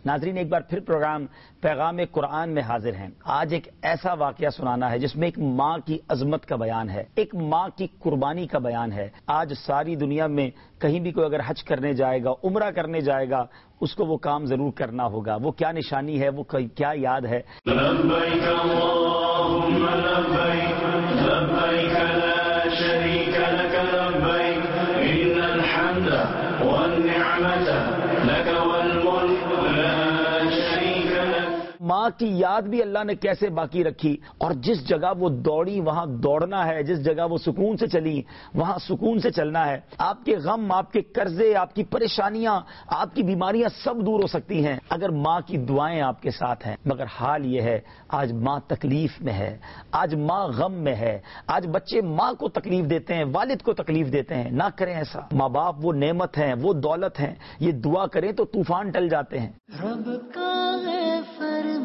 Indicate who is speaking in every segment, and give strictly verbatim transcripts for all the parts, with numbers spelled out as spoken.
Speaker 1: ناظرین، ایک بار پھر پروگرام پیغام قرآن میں حاضر ہیں۔ آج ایک ایسا واقعہ سنانا ہے جس میں ایک ماں کی عظمت کا بیان ہے، ایک ماں کی قربانی کا بیان ہے۔ آج ساری دنیا میں کہیں بھی کوئی اگر حج کرنے جائے گا، عمرہ کرنے جائے گا، اس کو وہ کام ضرور کرنا ہوگا۔ وہ کیا نشانی ہے، وہ کیا یاد ہے؟
Speaker 2: لبیک اللہم لبیک لبیک لا شریک لک لبیک ان الحمد والنعمت لک والملک لا شریک لک۔
Speaker 1: ماں کی یاد بھی اللہ نے کیسے باقی رکھی، اور جس جگہ وہ دوڑی وہاں دوڑنا ہے، جس جگہ وہ سکون سے چلی وہاں سکون سے چلنا ہے۔ آپ کے غم، آپ کے قرضے، آپ کی پریشانیاں، آپ کی بیماریاں سب دور ہو سکتی ہیں اگر ماں کی دعائیں آپ کے ساتھ ہیں۔ مگر حال یہ ہے آج ماں تکلیف میں ہے، آج ماں غم میں ہے، آج بچے ماں کو تکلیف دیتے ہیں، والد کو تکلیف دیتے ہیں۔ نہ کریں ایسا۔ ماں باپ وہ نعمت ہیں، وہ دولت ہیں، یہ دعا کریں تو طوفان ٹل جاتے ہیں۔
Speaker 3: رب کا ہے فرمان،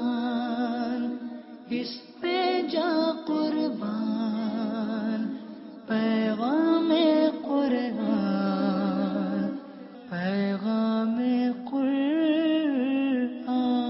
Speaker 3: اس پہ جا قربان، پیغام قرآن، پیغام قرآن۔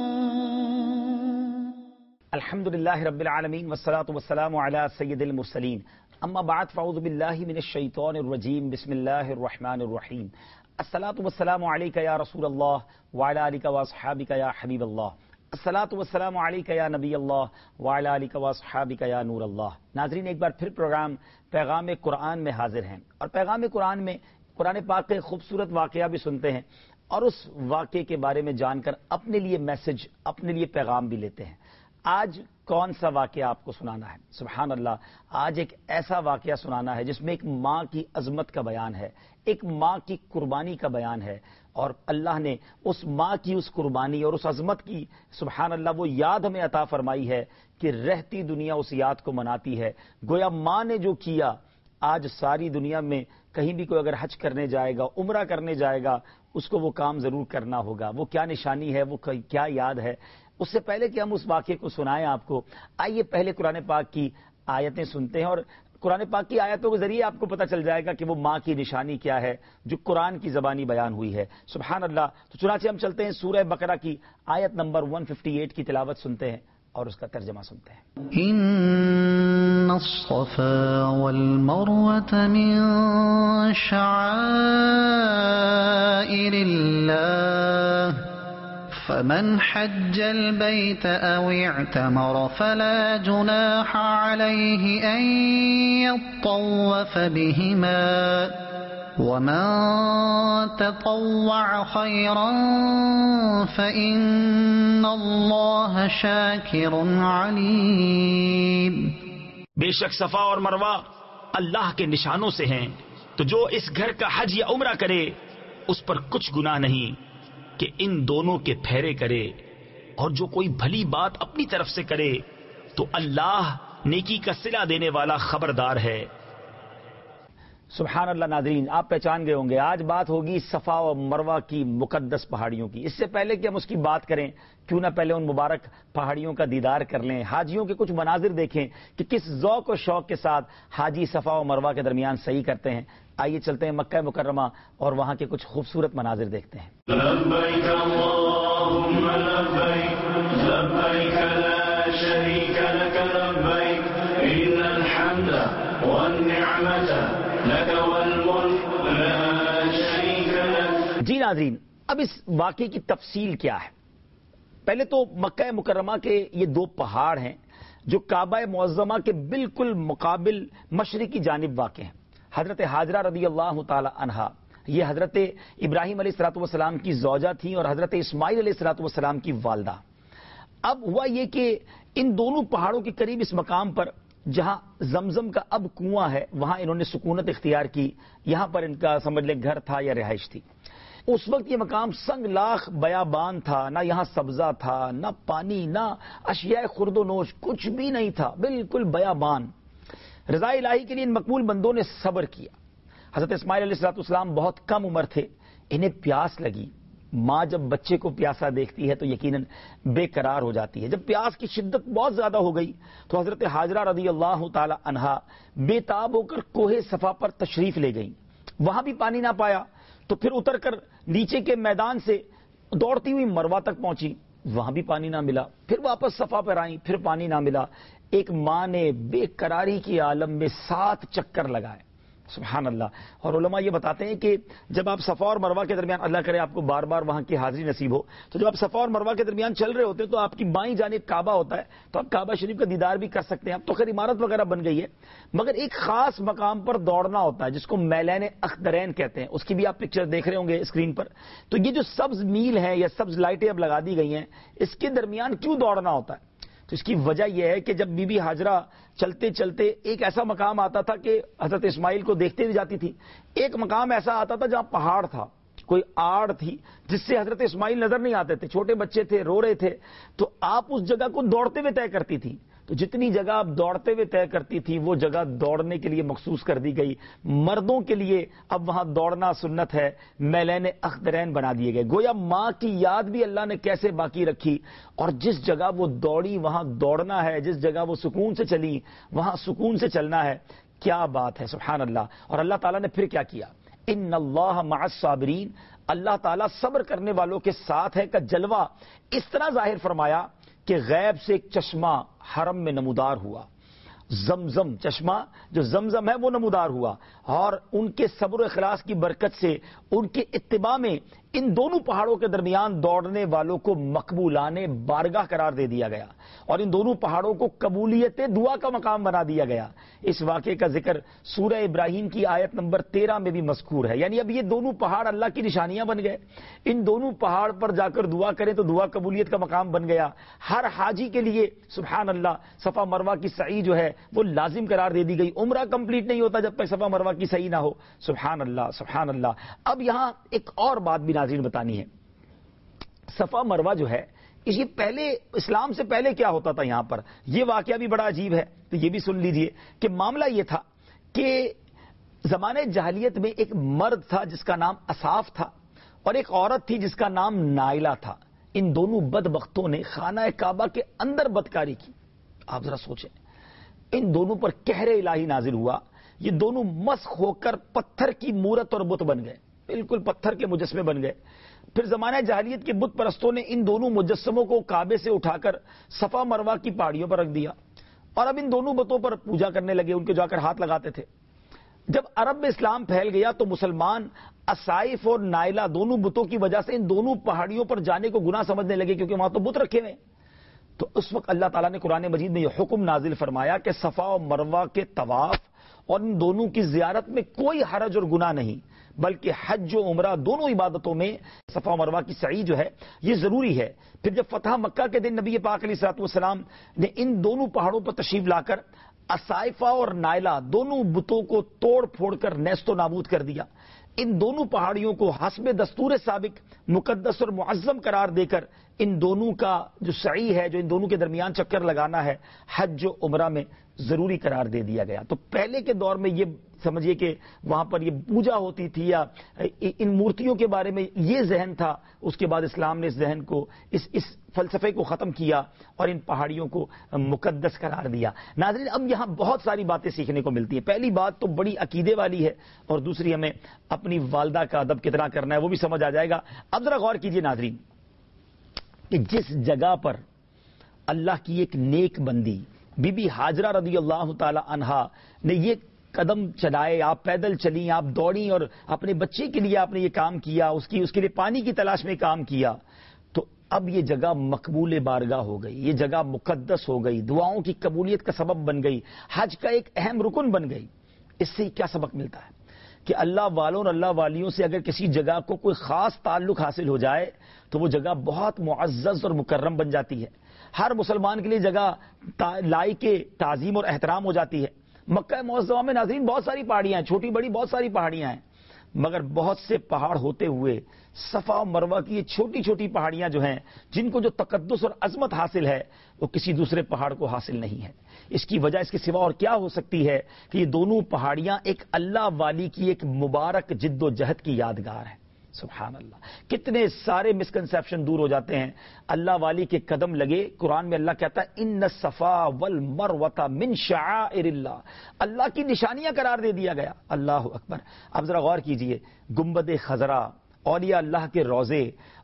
Speaker 1: الحمدللہ رب العالمین والصلاة والسلام علی سید المرسلین، اما بعد فاعوذ باللہ من الشیطان الرجیم، بسم اللہ الرحمن الرحیم۔ الصلاة والسلام علیک یا رسول اللہ وعلی آلک واصحابک یا حبیب اللہ، الصلاة والسلام علیک یا نبی اللہ وعلی آلک واصحابک یا نور اللہ۔ ناظرین، ایک بار پھر پروگرام پیغام قرآن میں حاضر ہیں، اور پیغام قرآن میں قرآن پاک کے خوبصورت واقعہ بھی سنتے ہیں، اور اس واقعے کے بارے میں جان کر اپنے لیے میسج، اپنے لیے پیغام بھی لیتے ہیں۔ آج کون سا واقعہ آپ کو سنانا ہے؟ سبحان اللہ، آج ایک ایسا واقعہ سنانا ہے جس میں ایک ماں کی عظمت کا بیان ہے، ایک ماں کی قربانی کا بیان ہے، اور اللہ نے اس ماں کی اس قربانی اور اس عظمت کی سبحان اللہ وہ یاد ہمیں عطا فرمائی ہے کہ رہتی دنیا اس یاد کو مناتی ہے۔ گویا ماں نے جو کیا، آج ساری دنیا میں کہیں بھی کوئی اگر حج کرنے جائے گا، عمرہ کرنے جائے گا، اس کو وہ کام ضرور کرنا ہوگا۔ وہ کیا نشانی ہے، وہ کیا یاد ہے؟ اس سے پہلے کہ ہم اس واقعے کو سنائیں آپ کو، آئیے پہلے قرآن پاک کی آیتیں سنتے ہیں، اور قرآن پاک کی آیتوں کے ذریعے آپ کو پتہ چل جائے گا کہ وہ ماں کی نشانی کیا ہے جو قرآن کی زبانی بیان ہوئی ہے۔ سبحان اللہ۔ تو چنانچہ ہم چلتے ہیں سورہ بقرہ کی آیت نمبر ایک سو اٹھاون کی تلاوت سنتے ہیں اور اس کا ترجمہ سنتے ہیں۔
Speaker 3: ان الصفا والمروة من شعائر اللہ فمن حج البيت أو اعتمر فلا جناح عليه أن يطوف بهما ومن تطوع خيرا فإن الله شاكر عليم۔
Speaker 4: بے شک صفا اور مروہ اللہ کے نشانوں سے ہیں، تو جو اس گھر کا حج یا عمرہ کرے اس پر کچھ گناہ نہیں کہ ان دونوں کے پھیرے کرے، اور جو کوئی بھلی بات اپنی طرف سے کرے تو اللہ نیکی کا صلہ دینے والا خبردار ہے۔
Speaker 1: سبحان اللہ۔ ناظرین، آپ پہچان گئے ہوں گے آج بات ہوگی صفا و مروہ کی مقدس پہاڑیوں کی۔ اس سے پہلے کہ ہم اس کی بات کریں، کیوں نہ پہلے ان مبارک پہاڑیوں کا دیدار کر لیں، حاجیوں کے کچھ مناظر دیکھیں کہ کس ذوق و شوق کے ساتھ حاجی صفا و مروہ کے درمیان صحیح کرتے ہیں۔ آئیے چلتے ہیں مکہ مکرمہ اور وہاں کے کچھ خوبصورت مناظر دیکھتے ہیں۔
Speaker 2: لبیک اللہم لبیک لبیک لا شریک لک لبیک ان الحمد والنعمت لک والملک لا شریک لک۔
Speaker 1: جی ناظرین، اب اس واقعے کی تفصیل کیا ہے؟ پہلے تو مکہ مکرمہ کے یہ دو پہاڑ ہیں جو کعبہ معظمہ کے بالکل مقابل مشرقی جانب واقع ہیں۔ حضرت حاجرہ رضی اللہ تعالی عنہا، یہ حضرت ابراہیم علیہ الصلوۃ والسلام کی زوجہ تھیں اور حضرت اسماعیل علیہ الصلوۃ والسلام کی والدہ۔ اب ہوا یہ کہ ان دونوں پہاڑوں کے قریب اس مقام پر جہاں زمزم کا اب کنواں ہے وہاں انہوں نے سکونت اختیار کی، یہاں پر ان کا سمجھ لیں گھر تھا یا رہائش تھی۔ اس وقت یہ مقام سنگ لاخ بیابان تھا، نہ یہاں سبزہ تھا، نہ پانی، نہ اشیاء خرد و نوش، کچھ بھی نہیں تھا، بالکل بیابان۔ رضا الہی کے لیے ان مقبول بندوں نے صبر کیا۔ حضرت اسماعیل علیہ الصلوۃ والسلام بہت کم عمر تھے، انہیں پیاس لگی۔ ماں جب بچے کو پیاسا دیکھتی ہے تو یقیناً بے قرار ہو جاتی ہے۔ جب پیاس کی شدت بہت زیادہ ہو گئی تو حضرت حاجرہ رضی اللہ تعالی عنہا بے تاب ہو کر کوہ صفا پر تشریف لے گئیں۔ وہاں بھی پانی نہ پایا تو پھر اتر کر نیچے کے میدان سے دوڑتی ہوئی مروہ تک پہنچی، وہاں بھی پانی نہ ملا، پھر واپس صفا پر آئیں، پھر پانی نہ ملا۔ ایک ماں نے بے قراری کی عالم میں سات چکر لگائے، سبحان اللہ۔ اور علماء یہ بتاتے ہیں کہ جب آپ صفا اور مروہ کے درمیان، اللہ کرے آپ کو بار بار وہاں کی حاضری نصیب ہو، تو جب آپ صفا اور مروہ کے درمیان چل رہے ہوتے ہیں تو آپ کی بائیں جانب کعبہ ہوتا ہے، تو آپ کعبہ شریف کا دیدار بھی کر سکتے ہیں۔ اب تو خیر عمارت وغیرہ بن گئی ہے، مگر ایک خاص مقام پر دوڑنا ہوتا ہے جس کو میلین اخدرین کہتے ہیں، اس کی بھی آپ پکچر دیکھ رہے ہوں گے اسکرین پر۔ تو یہ جو سبز میل ہے یا سبز لائٹیں اب لگا دی گئی ہیں، اس کے درمیان کیوں دوڑنا ہوتا ہے؟ تو اس کی وجہ یہ ہے کہ جب بی بی ہاجرہ چلتے چلتے ایک ایسا مقام آتا تھا کہ حضرت اسماعیل کو دیکھتے ہوئے جاتی تھی، ایک مقام ایسا آتا تھا جہاں پہاڑ تھا، کوئی آڑ تھی جس سے حضرت اسماعیل نظر نہیں آتے تھے، چھوٹے بچے تھے، رو رہے تھے، تو آپ اس جگہ کو دوڑتے ہوئے طے کرتی تھی۔ تو جتنی جگہ آپ دوڑتے ہوئے طے کرتی تھی وہ جگہ دوڑنے کے لیے مخصوص کر دی گئی۔ مردوں کے لیے اب وہاں دوڑنا سنت ہے، میلین اخدرین بنا دیے گئے۔ گویا ماں کی یاد بھی اللہ نے کیسے باقی رکھی، اور جس جگہ وہ دوڑی وہاں دوڑنا ہے، جس جگہ وہ سکون سے چلی وہاں سکون سے چلنا ہے۔ کیا بات ہے، سبحان اللہ۔ اور اللہ تعالیٰ نے پھر کیا کیا؟ ان اللہ مع الصابرین، اللہ تعالیٰ صبر کرنے والوں کے ساتھ ہے کا جلوہ اس طرح ظاہر فرمایا کہ غیب سے ایک چشمہ حرم میں نمودار ہوا، زمزم چشمہ جو زمزم ہے وہ نمودار ہوا، اور ان کے صبر و اخلاص کی برکت سے ان کے اتباع میں ان دونوں پہاڑوں کے درمیان دوڑنے والوں کو مقبولان بارگاہ قرار دے دیا گیا، اور ان دونوں پہاڑوں کو قبولیت دعا کا مقام بنا دیا گیا۔ اس واقعے کا ذکر سورہ ابراہیم کی آیت نمبر تیرہ میں بھی مذکور ہے۔ یعنی اب یہ دونوں پہاڑ اللہ کی نشانیاں بن گئے، ان دونوں پہاڑ پر جا کر دعا کریں تو دعا قبولیت کا مقام بن گیا۔ ہر حاجی کے لیے سبحان اللہ صفا مروہ کی سعی جو ہے وہ لازم قرار دے دی گئی۔ عمرہ کمپلیٹ نہیں ہوتا جب تک صفا مروہ کی سعی نہ ہو۔ سبحان اللہ سبحان اللہ۔ اب یہاں ایک اور بات بھی ناظرین بتانی ہے، صفا مروہ جو ہے یہ پہلے اسلام سے پہلے کیا ہوتا تھا یہاں پر، یہ واقعہ بھی بڑا عجیب ہے، تو یہ بھی سن لیجئے کہ معاملہ یہ تھا کہ زمانے جاہلیت میں ایک مرد تھا جس کا نام اصاف تھا، اور ایک عورت تھی جس کا نام نائلہ تھا۔ ان دونوں بدبختوں نے خانہ کعبہ کے اندر بدکاری کی۔ آپ ذرا سوچیں، ان دونوں پر قہر الہی نازل ہوا، یہ دونوں مسخ ہو کر پتھر کی مورت اور بت بن گئے، بالکل پتھر کے مجسمے بن گئے۔ پھر زمانہ جاہلیت کے بت پرستوں نے ان دونوں مجسموں کو کعبے سے اٹھا کر صفا مروہ کی پہاڑیوں پر رکھ دیا، اور اب ان دونوں بتوں پر پوجا کرنے لگے، ان کے جا کر ہاتھ لگاتے تھے۔ جب عرب میں اسلام پھیل گیا تو مسلمان اصائف اور نائلہ دونوں بتوں کی وجہ سے ان دونوں پہاڑیوں پر جانے کو گناہ سمجھنے لگے، کیونکہ وہاں تو بت رکھے ہوئے۔ تو اس وقت اللہ تعالیٰ نے قرآن مجید میں یہ حکم نازل فرمایا کہ صفا و مروہ کے طواف اور ان دونوں کی زیارت میں کوئی حرج اور گناہ نہیں، بلکہ حج و عمرہ دونوں عبادتوں میں صفا و مروہ کی سعی جو ہے یہ ضروری ہے۔ پھر جب فتح مکہ کے دن نبی پاک علیہ الصلوۃ والسلام نے ان دونوں پہاڑوں پر تشریف لا کر اصائفہ اور نائلہ دونوں بتوں کو توڑ پھوڑ کر نیست و نابود کر دیا، ان دونوں پہاڑیوں کو حسب دستور سابق مقدس اور معظم قرار دے کر ان دونوں کا جو سعی ہے، جو ان دونوں کے درمیان چکر لگانا ہے، حج و عمرہ میں ضروری قرار دے دیا گیا۔ تو پہلے کے دور میں یہ سمجھیے کہ وہاں پر یہ پوجا ہوتی تھی یا ان مورتیوں کے بارے میں یہ ذہن تھا، اس کے بعد اسلام نے اس ذہن کو اس اس فلسفے کو ختم کیا اور ان پہاڑیوں کو مقدس قرار دیا۔ ناظرین اب یہاں بہت ساری باتیں سیکھنے کو ملتی ہیں۔ پہلی بات تو بڑی عقیدے والی ہے، اور دوسری ہمیں اپنی والدہ کا ادب کتنا کرنا ہے وہ بھی سمجھ آ جائے گا۔ اب ذرا غور کیجئے ناظرین کہ جس جگہ پر اللہ کی ایک نیک بندی بی بی ہاجرہ رضی اللہ تعالی عنہا نے یہ قدم چلائے، آپ پیدل چلیں، آپ دوڑیں، اور اپنے بچے کے لیے آپ نے یہ کام کیا، اس کی اس کے لیے پانی کی تلاش میں کام کیا، تو اب یہ جگہ مقبول بارگاہ ہو گئی، یہ جگہ مقدس ہو گئی، دعاؤں کی قبولیت کا سبب بن گئی، حج کا ایک اہم رکن بن گئی۔ اس سے کیا سبق ملتا ہے کہ اللہ والوں اور اللہ والیوں سے اگر کسی جگہ کو کوئی خاص تعلق حاصل ہو جائے تو وہ جگہ بہت معزز اور مکرم بن جاتی ہے، ہر مسلمان کے لیے جگہ لائق تعظیم اور احترام ہو جاتی ہے۔ مکہ معظمہ میں ناظرین بہت ساری پہاڑیاں ہیں، چھوٹی بڑی بہت ساری پہاڑیاں ہیں، مگر بہت سے پہاڑ ہوتے ہوئے صفا و مروہ کی یہ چھوٹی چھوٹی پہاڑیاں جو ہیں جن کو جو تقدس اور عظمت حاصل ہے وہ کسی دوسرے پہاڑ کو حاصل نہیں ہے۔ اس کی وجہ اس کے سوا اور کیا ہو سکتی ہے کہ یہ دونوں پہاڑیاں ایک اللہ والی کی ایک مبارک جد و جہد کی یادگار ہے۔ سبحان اللہ، کتنے سارے مسکنسیپشن دور ہو جاتے ہیں۔ اللہ والی کے قدم لگے، قرآن میں اللہ کہتا ہے ان الصفا والمروۃ من شعائر اللہ، اللہ کی نشانیاں قرار دے دیا گیا۔ اللہ اکبر۔ اب ذرا غور کیجئے، گنبد خضرا، اولیاء اللہ کے روضے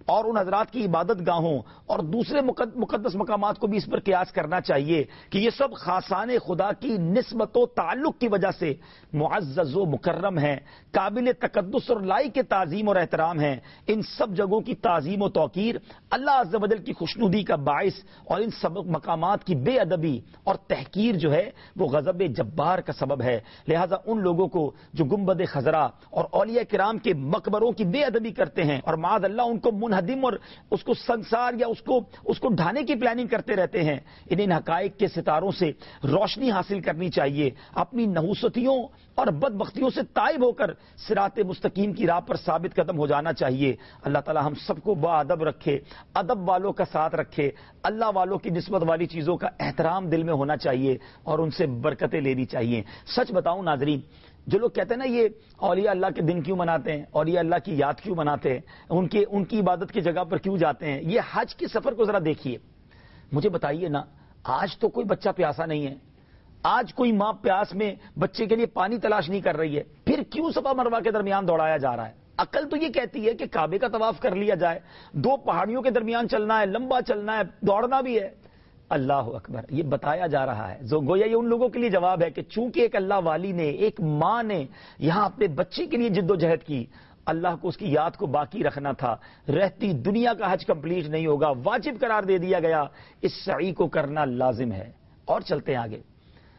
Speaker 1: اور ان حضرات کی عبادت گاہوں اور دوسرے مقدس مقامات کو بھی اس پر قیاس کرنا چاہیے کہ یہ سب خاصان خدا کی نسبت و تعلق کی وجہ سے معزز و مکرم ہیں، قابل تقدس اور لائق تعظیم اور احترام ہیں۔ ان سب جگہوں کی تعظیم و توقیر اللہ عز و جل کی خوشنودی کا باعث اور ان سب مقامات کی بے ادبی اور تحقیر جو ہے وہ غضب جبار کا سبب ہے۔ لہذا ان لوگوں کو جو گنبد خضرا اور اولیاء کرام کے مقبروں کی بے ادبی کرتے ہیں اور معاذ اللہ ان کو منہدم اور اس کو سنسار یا اس کو اس کو ڈھانے کی پلاننگ کرتے رہتے ہیں، انہیں حقائق کے ستاروں سے روشنی حاصل کرنی چاہیے، اپنی نحوستیوں اور بدبختیوں سے تائب ہو کر صراط مستقیم کی راہ پر ثابت قدم ہو جانا چاہیے۔ اللہ تعالی ہم سب کو با ادب رکھے، ادب والوں کا ساتھ رکھے، اللہ والوں کی نسبت والی چیزوں کا احترام دل میں ہونا چاہیے اور ان سے برکتیں لینی چاہیے۔ سچ بتاؤں ناظرین، جو لوگ کہتے ہیں نا یہ اولیاء اللہ کے دن کیوں مناتے ہیں، اولیاء اللہ کی یاد کیوں مناتے ہیں، ان کے ان کی عبادت کی جگہ پر کیوں جاتے ہیں، یہ حج کے سفر کو ذرا دیکھیے، مجھے بتائیے نا، آج تو کوئی بچہ پیاسا نہیں ہے، آج کوئی ماں پیاس میں بچے کے لیے پانی تلاش نہیں کر رہی ہے، پھر کیوں صفا مروہ کے درمیان دوڑایا جا رہا ہے؟ عقل تو یہ کہتی ہے کہ کعبے کا طواف کر لیا جائے، دو پہاڑیوں کے درمیان چلنا ہے، لمبا چلنا ہے، دوڑنا بھی ہے۔ اللہ اکبر، یہ بتایا جا رہا ہے، جو گویا یہ ان لوگوں کے لیے جواب ہے کہ چونکہ ایک اللہ والی نے، ایک ماں نے یہاں اپنے بچے کے لیے جد و جہد کی، اللہ کو اس کی یاد کو باقی رکھنا تھا، رہتی دنیا کا حج کمپلیٹ نہیں ہوگا، واجب قرار دے دیا گیا، اس سعی کو کرنا لازم ہے۔ اور چلتے ہیں آگے،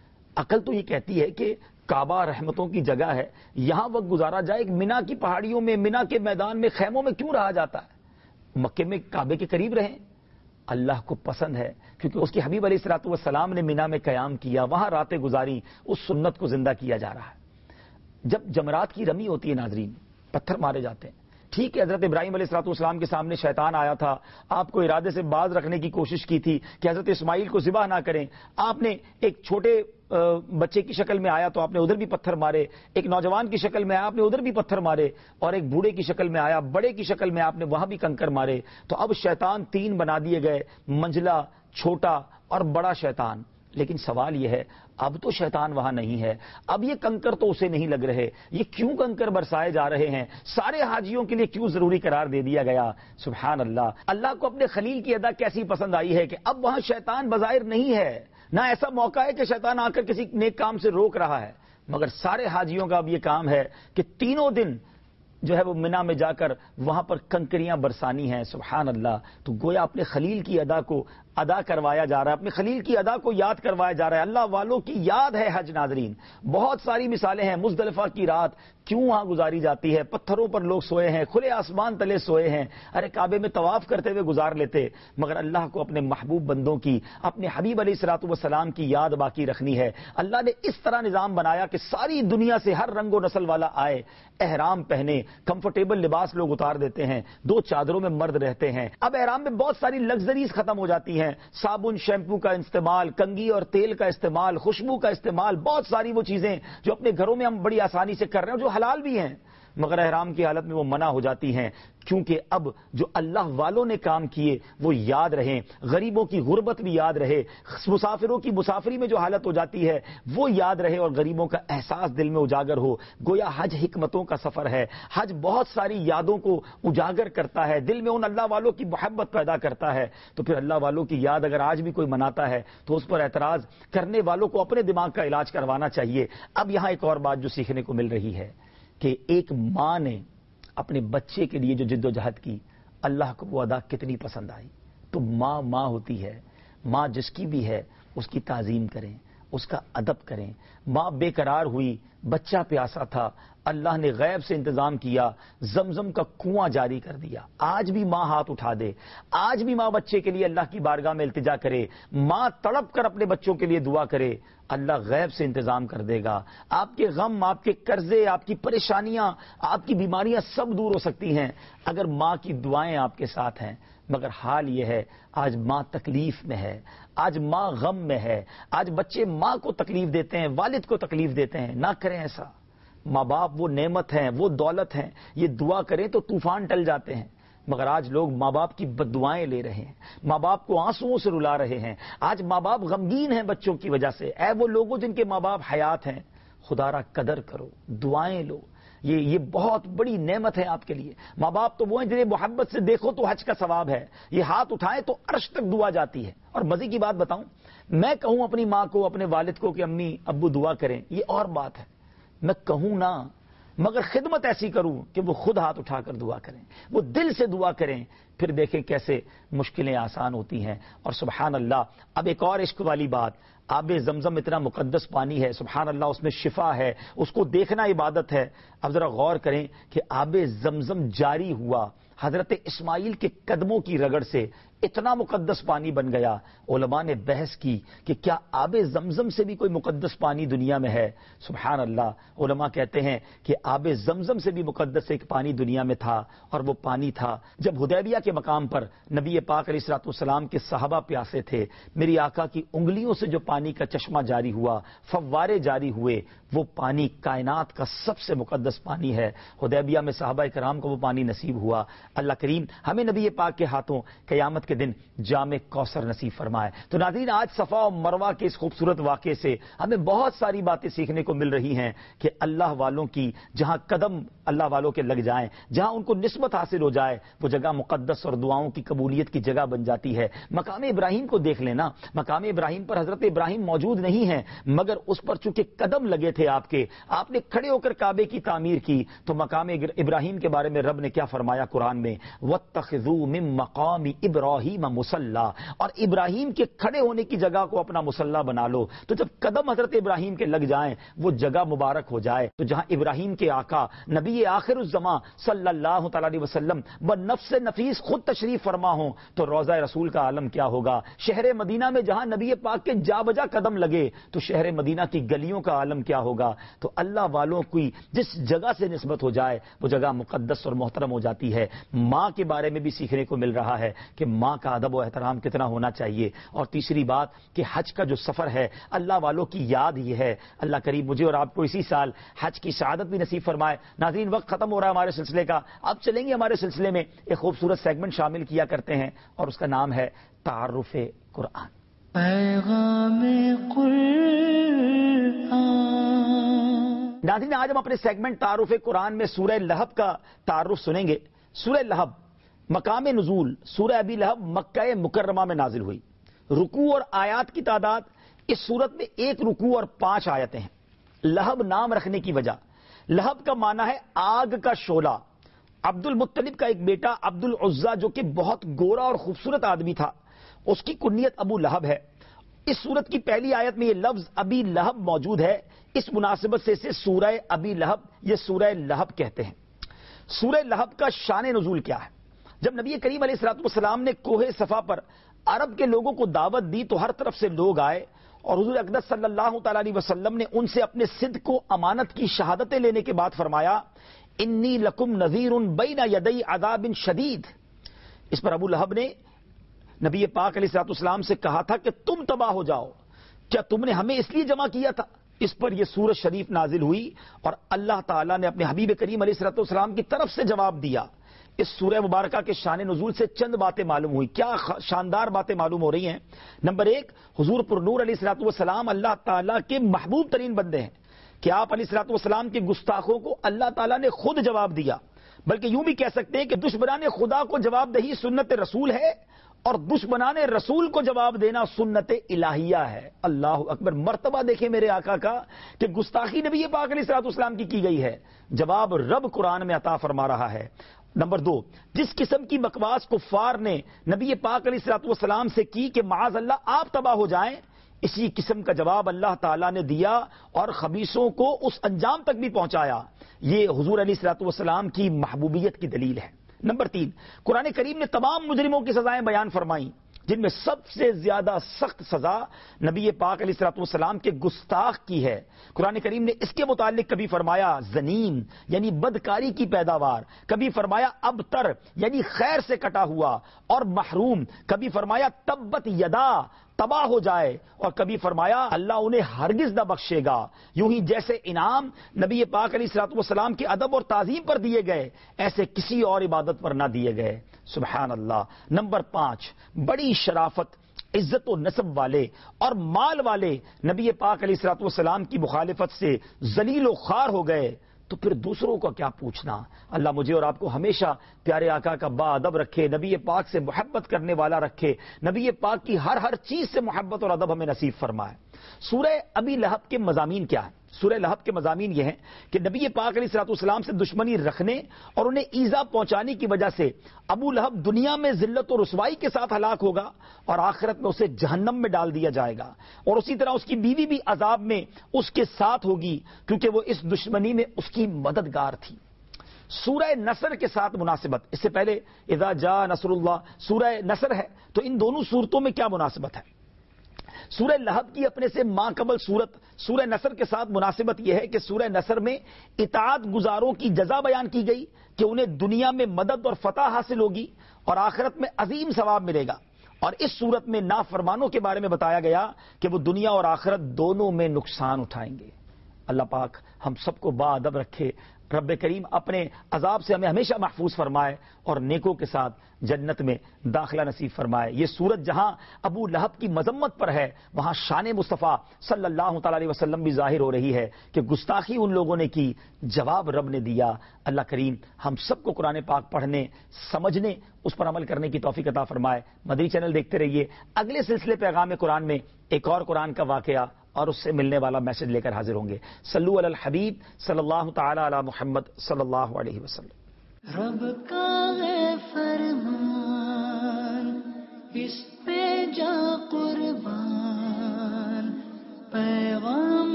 Speaker 1: عقل تو یہ کہتی ہے کہ کعبہ رحمتوں کی جگہ ہے، یہاں وقت گزارا جائے، ایک مینا کی پہاڑیوں میں، مینا کے میدان میں، خیموں میں کیوں رہا جاتا ہے؟ مکے میں کعبے کے قریب رہیں، اللہ کو پسند ہے، کیونکہ اس کے حبیب علیہ الصلوۃ والسلام نے مینا میں قیام کیا، وہاں راتیں گزاری، اس سنت کو زندہ کیا جا رہا ہے۔ جب جمرات کی رمی ہوتی ہے ناظرین، پتھر مارے جاتے ہیں، ٹھیک ہے، حضرت ابراہیم علیہ الصلوۃ والسلام کے سامنے شیطان آیا تھا، آپ کو ارادے سے باز رکھنے کی کوشش کی تھی کہ حضرت اسماعیل کو ذبح نہ کریں، آپ نے ایک چھوٹے بچے کی شکل میں آیا تو آپ نے ادھر بھی پتھر مارے، ایک نوجوان کی شکل میں آیا آپ نے ادھر بھی پتھر مارے، اور ایک بوڑھے کی شکل میں آیا، بڑے کی شکل میں آپ نے وہاں بھی کنکر مارے۔ تو اب شیطان تین بنا دیے گئے، منجلا، چھوٹا اور بڑا شیطان۔ لیکن سوال یہ ہے، اب تو شیطان وہاں نہیں ہے، اب یہ کنکر تو اسے نہیں لگ رہے، یہ کیوں کنکر برسائے جا رہے ہیں، سارے حاجیوں کے لیے کیوں ضروری قرار دے دیا گیا؟ سبحان اللہ، اللہ کو اپنے خلیل کی ادا کیسی پسند آئی ہے کہ اب وہاں شیطان بظاہر نہیں ہے، نہ ایسا موقع ہے کہ شیطان آ کر کسی نیک کام سے روک رہا ہے، مگر سارے حاجیوں کا اب یہ کام ہے کہ تینوں دن جو ہے وہ مینا میں جا کر وہاں پر کنکریاں برسانی ہیں۔ سبحان اللہ، تو گویا اپنے خلیل کی ادا کو ادا کروایا جا رہا ہے، اپنے خلیل کی ادا کو یاد کروایا جا رہا ہے، اللہ والوں کی یاد ہے حج ناظرین۔ بہت ساری مثالیں ہیں، مزدلفہ کی رات کیوں وہاں گزاری جاتی ہے، پتھروں پر لوگ سوئے ہیں، کھلے آسمان تلے سوئے ہیں، ارے کعبے میں طواف کرتے ہوئے گزار لیتے، مگر اللہ کو اپنے محبوب بندوں کی، اپنے حبیب علیہ الصلوۃ والسلام کی یاد باقی رکھنی ہے۔ اللہ نے اس طرح نظام بنایا کہ ساری دنیا سے ہر رنگ و نسل والا آئے، احرام پہنے، کمفرٹیبل لباس لوگ اتار دیتے ہیں، دو چادروں میں مرد رہتے ہیں۔ اب احرام میں بہت ساری لگژریز ختم ہو جاتی ہیں، صابن، شیمپو کا استعمال، کنگھی اور تیل کا استعمال، خوشبو کا استعمال، بہت ساری وہ چیزیں جو اپنے گھروں میں ہم بڑی آسانی سے کر رہے ہیں جو حلال بھی ہیں، مگر احرام کی حالت میں وہ منع ہو جاتی ہیں، کیونکہ اب جو اللہ والوں نے کام کیے وہ یاد رہیں، غریبوں کی غربت بھی یاد رہے، مسافروں کی مسافری میں جو حالت ہو جاتی ہے وہ یاد رہے اور غریبوں کا احساس دل میں اجاگر ہو۔ گویا حج حکمتوں کا سفر ہے، حج بہت ساری یادوں کو اجاگر کرتا ہے، دل میں ان اللہ والوں کی محبت پیدا کرتا ہے۔ تو پھر اللہ والوں کی یاد اگر آج بھی کوئی مناتا ہے تو اس پر اعتراض کرنے والوں کو اپنے دماغ کا علاج کروانا چاہیے۔ اب یہاں ایک اور بات جو سیکھنے کو مل رہی ہے کہ ایک ماں نے اپنے بچے کے لیے جو جد و جہد کی، اللہ کو وہ ادا کتنی پسند آئی۔ تو ماں ماں ہوتی ہے، ماں جس کی بھی ہے اس کی تعظیم کریں، اس کا ادب کریں۔ ماں بے قرار ہوئی، بچہ پیاسا تھا، اللہ نے غیب سے انتظام کیا، زمزم کا کنواں جاری کر دیا۔ آج بھی ماں ہاتھ اٹھا دے، آج بھی ماں بچے کے لیے اللہ کی بارگاہ میں التجا کرے، ماں تڑپ کر اپنے بچوں کے لیے دعا کرے، اللہ غیب سے انتظام کر دے گا۔ آپ کے غم، آپ کے قرضے، آپ کی پریشانیاں، آپ کی بیماریاں سب دور ہو سکتی ہیں اگر ماں کی دعائیں آپ کے ساتھ ہیں۔ مگر حال یہ ہے آج ماں تکلیف میں ہے، آج ماں غم میں ہے، آج بچے ماں کو تکلیف دیتے ہیں، والد کو تکلیف دیتے ہیں۔ نہ کریں ایسا، ماں باپ وہ نعمت ہیں، وہ دولت ہیں، یہ دعا کریں تو طوفان ٹل جاتے ہیں۔ مگر آج لوگ ماں باپ کی بد دعائیں لے رہے ہیں، ماں باپ کو آنسوؤں سے رلا رہے ہیں، آج ماں باپ غمگین ہیں بچوں کی وجہ سے۔ اے وہ لوگوں جن کے ماں باپ حیات ہیں، خدا را قدر کرو، دعائیں لو، یہ یہ بہت بڑی نعمت ہے آپ کے لیے. ماں باپ تو وہ ہیں جنہیں محبت سے دیکھو تو حج کا ثواب ہے, یہ ہاتھ اٹھائیں تو عرش تک دعا جاتی ہے. اور مزے کی بات بتاؤں, میں کہوں اپنی ماں کو, اپنے والد کو کہ امی ابو دعا کریں, یہ اور بات ہے. میں کہوں نا, مگر خدمت ایسی کروں کہ وہ خود ہاتھ اٹھا کر دعا کریں, وہ دل سے دعا کریں, پھر دیکھیں کیسے مشکلیں آسان ہوتی ہیں. اور سبحان اللہ, اب ایک اور عشق والی بات, آب زمزم اتنا مقدس پانی ہے, سبحان اللہ, اس میں شفا ہے, اس کو دیکھنا عبادت ہے. اب ذرا غور کریں کہ آب زمزم جاری ہوا حضرت اسماعیل کے قدموں کی رگڑ سے, اتنا مقدس پانی بن گیا. علماء نے بحث کی کہ کیا آب زمزم سے بھی کوئی مقدس پانی دنیا میں ہے؟ سبحان اللہ, علماء کہتے ہیں کہ آب زمزم سے بھی مقدس ایک پانی دنیا میں تھا, اور وہ پانی تھا جب حدیبیہ کے مقام پر نبی پاک علیہ الصلوۃ والسلام کے صحابہ پیاسے تھے, میری آقا کی انگلیوں سے جو پانی کا چشمہ جاری ہوا, فوارے جاری ہوئے, وہ پانی کائنات کا سب سے مقدس پانی ہے. حدیبیہ میں صحابہ کرام کو وہ پانی نصیب ہوا. اللہ کریم ہمیں نبی پاک کے ہاتھوں قیامت کے دن جام کوثر نصیب فرمائے. تو ناظرین, آج صفا و مروہ کے اس خوبصورت واقعے سے ہمیں بہت ساری باتیں سیکھنے کو مل رہی ہیں کہ اللہ والوں کی جہاں قدم اللہ والوں کے لگ جائیں, جہاں ان کو نسبت حاصل ہو جائے, وہ جگہ مقدس اور دعاؤں کی قبولیت کی جگہ بن جاتی ہے. مقام ابراہیم کو دیکھ لینا, مقام ابراہیم پر حضرت ابراہیم موجود نہیں ہیں, مگر اس پر چونکہ قدم لگے تھے آپ کے, آپ نے کھڑے ہو کر کعبے کی تعمیر کی. تو مقام ابراہیم کے بارے میں رب نے کیا فرمایا قرآن میں, وَاتَّخِذُوا مِن مَّقَامِ إِبْرَاهِيمَ مُصَلًّى, اور ابراہیم کے کھڑے ہونے کی جگہ کو اپنا مصلی بنا لو. تو جب قدم حضرت ابراہیم کے لگ جائیں, وہ جگہ مبارک ہو جائے. تو جہاں ابراہیم کے آقا نبی آخر الزمان صلی اللہ تعالی علیہ وسلم بنفس نفیس خود تشریف فرما ہوں, تو روضہ رسول کا عالم کیا ہوگا. شہر مدینہ میں جہاں نبی پاک کے جا بجا قدم لگے, تو شہر مدینہ کی گلیوں کا عالم کیا ہوگا. تو اللہ والوں کی جس جگہ سے نسبت ہو جائے, وہ جگہ مقدس اور محترم ہو جاتی ہے. ماں کے بارے میں بھی سیکھنے کو مل رہا ہے کہ ماں کا ادب و احترام کتنا ہونا چاہیے. اور تیسری بات کہ حج کا جو سفر ہے, اللہ والوں کی یاد یہ ہے. اللہ کریم مجھے اور آپ کو اسی سال حج کی سعادت بھی نصیب فرمائے. ناظرین, وقت ختم ہو رہا ہے ہمارے سلسلے کا. اب چلیں گے ہمارے سلسلے میں ایک خوبصورت سیگمنٹ شامل کیا کرتے ہیں, اور اس کا نام ہے تعارف قرآن.
Speaker 3: پیغام قرآن.
Speaker 1: ناظرین, آج ہم اپنے سیگمنٹ تعارف قرآن میں سورہ لہب کا تعارف سنیں گے. سورہ لہب مقام نزول, سورہ ابی لہب مکہ مکرمہ میں نازل ہوئی. رکوع اور آیات کی تعداد اس سورت میں ایک رکوع اور پانچ آیتیں ہیں. لہب نام رکھنے کی وجہ, لہب کا معنی ہے آگ کا شعلہ. عبد المطلب کا ایک بیٹا عبد العزا جو کہ بہت گورا اور خوبصورت آدمی تھا, اس کی کنیت ابو لہب ہے. اس سورت کی پہلی آیت میں یہ لفظ ابی لہب موجود ہے. اس مناسبت سے اسے سورہ ابی لہب, یہ سورہ لہب کہتے ہیں. سورہ لہب کا شان نزول کیا ہے؟ جب نبی کریم علیہ الصلوۃ والسلام نے کوہ صفا پر عرب کے لوگوں کو دعوت دی, تو ہر طرف سے لوگ آئے, اور حضور اقدس صلی اللہ تعالی علیہ وسلم نے ان سے اپنے صدق کو امانت کی شہادتیں لینے کے بعد فرمایا, انی لکم نذیر بین یدی عذاب شدید. اس پر ابو لہب نے نبی پاک علیہ الصلوۃ والسلام سے کہا تھا کہ تم تباہ ہو جاؤ, کیا تم نے ہمیں اس لیے جمع کیا تھا؟ اس پر یہ سورۃ شریف نازل ہوئی, اور اللہ تعالیٰ نے اپنے حبیب کریم علیہ الصلوۃ والسلام کی طرف سے جواب دیا. اس سورہ مبارکہ کے شان نزول سے چند باتیں معلوم ہوئی. کیا شاندار باتیں معلوم ہو رہی ہیں. نمبر ایک, حضور پر نور علیہ الصلوۃ والسلام اللہ تعالیٰ کے محبوب ترین بندے ہیں, کہ آپ علیہ الصلوۃ والسلام کے گستاخوں کو اللہ تعالیٰ نے خود جواب دیا. بلکہ یوں بھی کہہ سکتے ہیں کہ دشمنان خدا کو جواب دہی سنت رسول ہے, اور دشمنان رسول کو جواب دینا سنت الہیہ ہے. اللہ اکبر. مرتبہ دیکھیں میرے آقا کا کہ گستاخی نبی پاک علیہ الصلوۃ والسلام کی کی گئی ہے, جواب رب قرآن میں عطا فرما رہا ہے. نمبر دو, جس قسم کی بکواس کفار نے نبی پاک علیہ الصلوۃ والسلام سے کی کہ معاذ اللہ آپ تباہ ہو جائیں, اسی قسم کا جواب اللہ تعالیٰ نے دیا, اور خبیثوں کو اس انجام تک بھی پہنچایا. یہ حضور علیہ الصلوۃ والسلام کی محبوبیت کی دلیل ہے. نمبر تین, قرآن کریم نے تمام مجرموں کی سزائیں بیان فرمائیں, جن میں سب سے زیادہ سخت سزا نبی پاک علیہ الصلوۃ والسلام کے گستاخ کی ہے. قرآن کریم نے اس کے متعلق کبھی فرمایا زنیم یعنی بدکاری کی پیداوار, کبھی فرمایا ابتر یعنی خیر سے کٹا ہوا اور محروم, کبھی فرمایا تبت یدا تباہ ہو جائے, اور کبھی فرمایا اللہ انہیں ہرگز نہ بخشے گا. یوں ہی جیسے انعام نبی پاک علیہ الصلوۃ والسلام کے ادب اور تعظیم پر دیے گئے, ایسے کسی اور عبادت پر نہ دیے گئے. سبحان اللہ. نمبر پانچ, بڑی شرافت, عزت و نسب والے اور مال والے نبی پاک علیہ الصلوۃ والسلام کی مخالفت سے ذلیل و خوار ہو گئے, تو پھر دوسروں کو کیا پوچھنا. اللہ مجھے اور آپ کو ہمیشہ پیارے آقا کا با ادب رکھے, نبی پاک سے محبت کرنے والا رکھے, نبی پاک کی ہر ہر چیز سے محبت اور ادب ہمیں نصیب فرمائے. سورہ ابی لہب کے مضامین کیا ہیں؟ سورہ لہب کے مضامین یہ ہیں کہ نبی پاک علیہ الصلوۃ والسلام سے دشمنی رکھنے اور انہیں ایذا پہنچانے کی وجہ سے ابو لہب دنیا میں ذلت و رسوائی کے ساتھ ہلاک ہوگا اور آخرت میں اسے جہنم میں ڈال دیا جائے گا, اور اسی طرح اس کی بیوی بھی عذاب میں اس کے ساتھ ہوگی کیونکہ وہ اس دشمنی میں اس کی مددگار تھی. سورہ نصر کے ساتھ مناسبت, اس سے پہلے اذا جاء نصر اللہ سورہ نصر ہے, تو ان دونوں صورتوں میں کیا مناسبت ہے؟ سورہ لہب کی اپنے سے ماں قبل صورت سورہ نصر کے ساتھ مناسبت یہ ہے کہ سورہ نصر میں اطاعت گزاروں کی جزا بیان کی گئی کہ انہیں دنیا میں مدد اور فتح حاصل ہوگی اور آخرت میں عظیم ثواب ملے گا, اور اس صورت میں نافرمانوں کے بارے میں بتایا گیا کہ وہ دنیا اور آخرت دونوں میں نقصان اٹھائیں گے. اللہ پاک ہم سب کو با ادب رکھے, رب کریم اپنے عذاب سے ہمیں ہمیشہ محفوظ فرمائے اور نیکوں کے ساتھ جنت میں داخلہ نصیب فرمائے. یہ سورت جہاں ابو لہب کی مذمت پر ہے وہاں شان مصطفیٰ صلی اللہ تعالی علیہ وسلم بھی ظاہر ہو رہی ہے کہ گستاخی ان لوگوں نے کی, جواب رب نے دیا. اللہ کریم ہم سب کو قرآن پاک پڑھنے, سمجھنے, اس پر عمل کرنے کی توفیق عطا فرمائے. مدنی چینل دیکھتے رہیے. اگلے سلسلے پیغام قرآن میں ایک اور قرآن کا واقعہ اور اس سے ملنے والا میسج لے کر حاضر ہوں گے. صلو علی الحبیب صلی اللہ تعالی علی محمد صلی اللہ علیہ وسلم.
Speaker 3: رب کا ہے فرمان اس